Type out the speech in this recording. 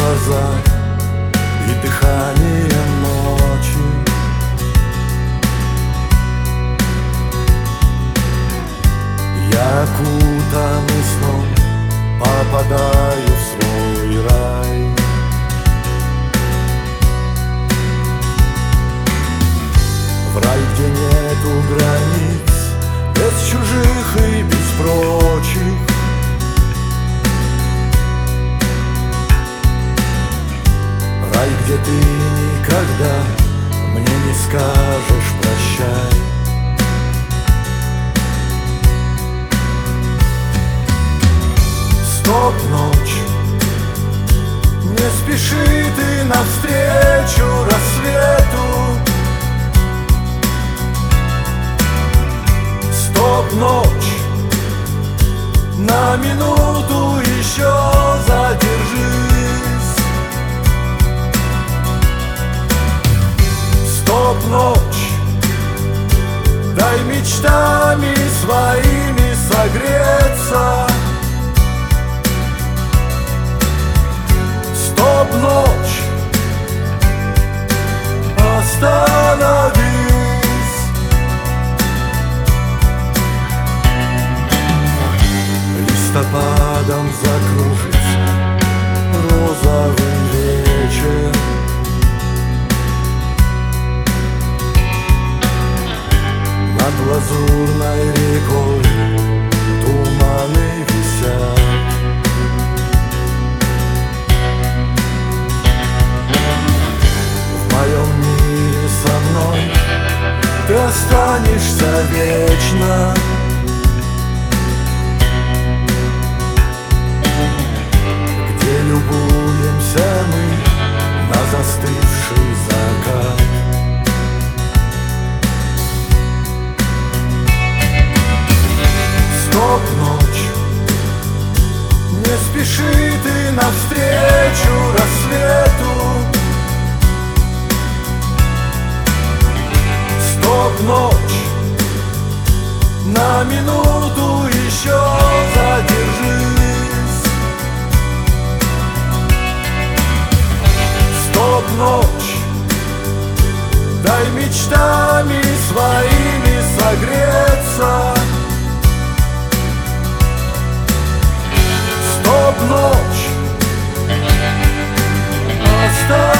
глаза и дыхание ночи. Я окутанный сном попадаю в свой рай. В рай, где нету границ, без чужих и без прочих. Рай, где ты никогда мне не скажешь прощай. Стоп, ночь, не спеши ты навстречу рассвету. Стоп, ночь, на минуту еще задержись. Стоп, ночь, дай мечтами своими согреться. Стоп, ночь, остановись. Листопадом закружится розовый вечер. Над лазурной рекой туманы висят. В моем мире со мной ты останешься вечно. Где любуемся мы на застывший закат. Стоп, ночь, не спеши ты навстречу рассвету. Стоп, ночь, на минуту еще задержись. Стоп, ночь, дай мечтами своими согреться. Стоп, ночь, оставь.